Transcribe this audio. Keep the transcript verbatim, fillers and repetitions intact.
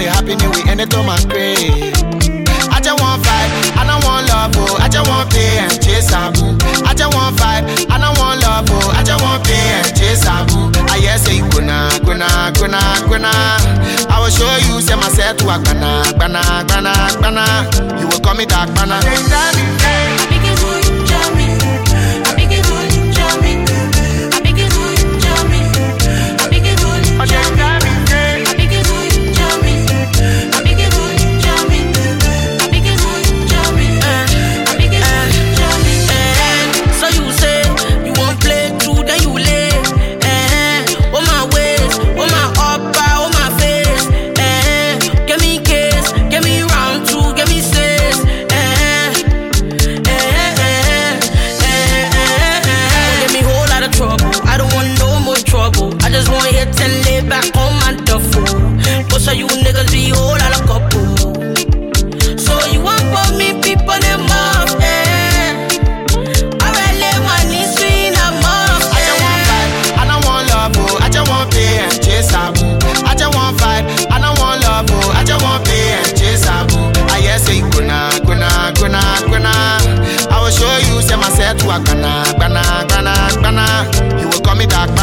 be happy new we end it on my grave. I just want vibe, I don't want love, oh. I just want pay and chase a boo. I just want vibe, I don't want love, oh. I just want pay and chase a boo. I hear say gonna, gonna, gonna, gonna. I will show you, say myself to a gonna, gonna, gonna, gonna. You will call me dark, gonna. So you niggas be all out of couple. So you want for me people them off, eh? I really want this swing them off, eh? I just want vibe, I don't want love, oh. I just want pay and chase a boo. I just want vibe, I don't want love, oh. I just want pay and chase a boo. I hear say gonna, gonna, gonna, gonna. I will show you, say myself to a gonna, gonna, gonna, gonna. You will call me dark.